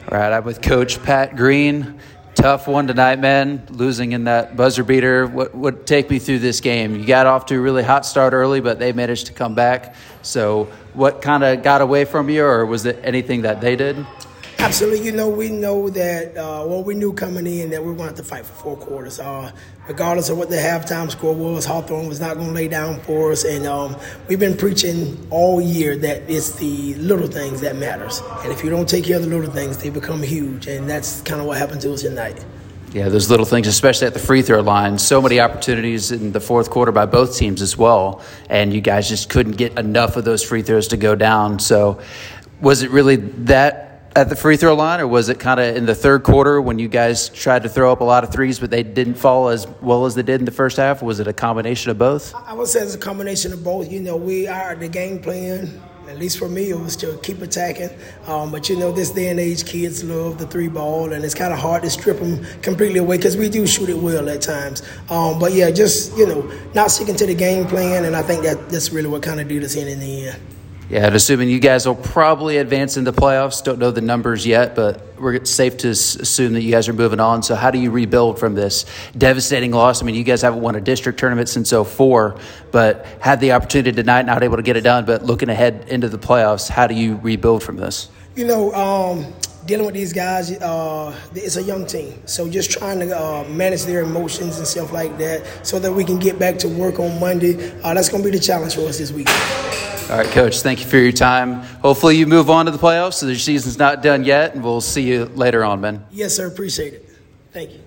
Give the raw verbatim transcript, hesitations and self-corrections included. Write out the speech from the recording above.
All right, I'm with Coach Pat Green. Tough one tonight, man. Losing in that buzzer beater. What would take me through this game? You got off to a really hot start early, but they managed to come back. So what kind of got away from you, or was it anything that they did? Absolutely. You know, we know that, uh, well, we knew coming in that we were going to have to fight for four quarters. Uh, regardless of what the halftime score was, Hawthorne was not going to lay down for us. And um, we've been preaching all year that it's the little things that matters. And if you don't take care of the little things, they become huge. And that's kind of what happened to us tonight. Yeah, those little things, especially at the free throw line. So many opportunities in the fourth quarter by both teams as well. And you guys just couldn't get enough of those free throws to go down. So was it really that at the free throw line, or was it kind of in the third quarter when you guys tried to throw up a lot of threes, but they didn't fall as well as they did in the first half? Was it a combination of both? I would say it's a combination of both. You know, we are the game plan. At least for me, it was to keep attacking. Um, but, you know, this day and age, kids love the three ball, and it's kind of hard to strip them completely away because we do shoot it well at times. Um, but, yeah, just, you know, not sticking to the game plan, and I think that that's really what kind of did us in in the end. Yeah, and assuming you guys will probably advance in the playoffs. Don't know the numbers yet, but we're safe to assume that you guys are moving on. So how do you rebuild from this devastating loss? I mean, you guys haven't won a district tournament since oh four, but had the opportunity tonight, not able to get it done. But looking ahead into the playoffs, how do you rebuild from this? You know, um, dealing with these guys, uh, it's a young team. So just trying to uh, manage their emotions and stuff like that so that we can get back to work on Monday. Uh, that's going to be the challenge for us this weekend. All right, Coach, thank you for your time. Hopefully you move on to the playoffs so the season's not done yet, and we'll see you later on, man. Yes, sir. Appreciate it. Thank you.